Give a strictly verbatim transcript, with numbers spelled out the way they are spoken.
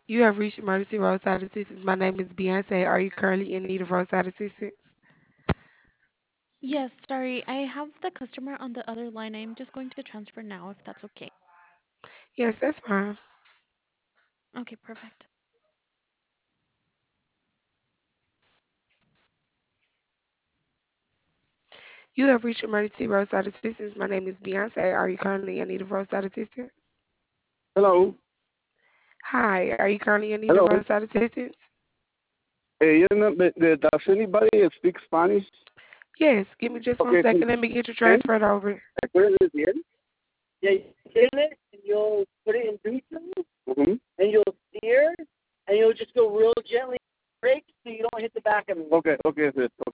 You have reached emergency roadside assistance. My name is Beyonce. Are you currently in need of roadside assistance? Yes, sorry, I have the customer on the other line. I'm just going to transfer now if that's okay. Yes, that's fine. Okay, perfect. You have reached emergency roadside assistance. My name is Beyonce. Are you currently in need of roadside assistance? Hello. Hi, are you currently in need of Hello. roadside assistance? Eh, you know, the, the, does anybody speak Spanish? Yes, give me just one Okay, ¿con second. Let me get you quién? transferred over. ¿Me puedes decir? Yeah, you fill it and you'll put it in neutral, mm-hmm, and you'll steer and you'll just go real gently brake so you don't hit the back of it. Okay, okay, sis.